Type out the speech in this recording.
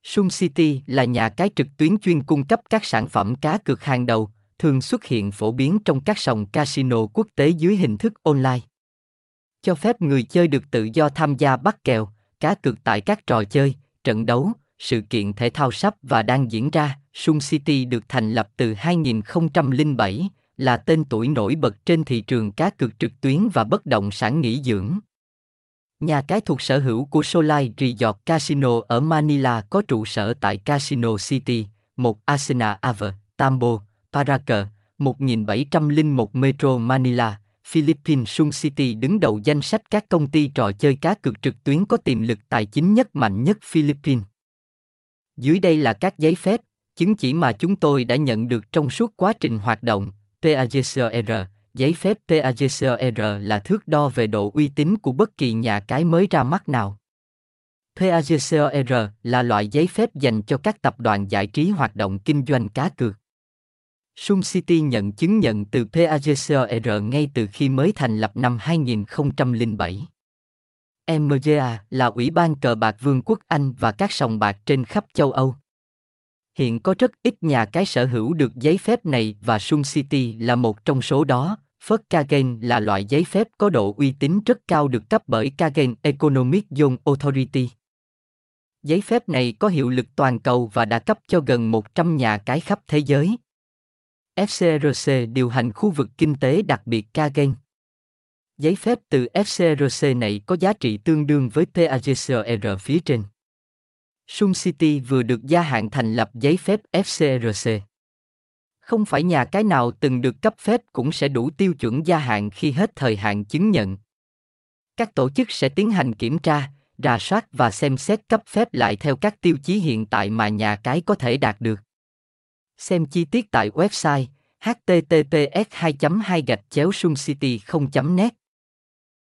Sun City là nhà cái trực tuyến chuyên cung cấp các sản phẩm cá cược hàng đầu, thường xuất hiện phổ biến trong các sòng casino quốc tế dưới hình thức online. Cho phép người chơi được tự do tham gia bắt kèo, cá cược tại các trò chơi, trận đấu, sự kiện thể thao sắp và đang diễn ra. Sun City được thành lập từ 2007, là tên tuổi nổi bật trên thị trường cá cược trực tuyến và bất động sản nghỉ dưỡng. Nhà cái thuộc sở hữu của Solai Resort Casino ở Manila có trụ sở tại Casino City, 1 Asena Ave, Tambo, Paracas, 1701 Metro Manila, Philippines. Sun City đứng đầu danh sách các công ty trò chơi cá cược trực tuyến có tiềm lực tài chính mạnh nhất Philippines. Dưới đây là các giấy phép, chứng chỉ mà chúng tôi đã nhận được trong suốt quá trình hoạt động. PAGCOR. Giấy phép PAGCOR là thước đo về độ uy tín của bất kỳ nhà cái mới ra mắt nào. PAGCOR là loại giấy phép dành cho các tập đoàn giải trí hoạt động kinh doanh cá cược. Sun City nhận chứng nhận từ PAGCOR ngay từ khi mới thành lập năm 2007. MGA là Ủy ban cờ bạc Vương quốc Anh và các sòng bạc trên khắp châu Âu. Hiện có rất ít nhà cái sở hữu được giấy phép này và Sun City là một trong số đó. First Cagain là loại giấy phép có độ uy tín rất cao được cấp bởi Cagain Economic Zone Authority. Giấy phép này có hiệu lực toàn cầu và đã cấp cho gần 100 nhà cái khắp thế giới. FCRC điều hành khu vực kinh tế đặc biệt Cagain. Giấy phép từ FCRC này có giá trị tương đương với PAGCOR phía trên. Sun City vừa được gia hạn thành lập giấy phép FCRC. Không phải nhà cái nào từng được cấp phép cũng sẽ đủ tiêu chuẩn gia hạn khi hết thời hạn chứng nhận. Các tổ chức sẽ tiến hành kiểm tra, rà soát và xem xét cấp phép lại theo các tiêu chí hiện tại mà nhà cái có thể đạt được. Xem chi tiết tại website https://suncity0.net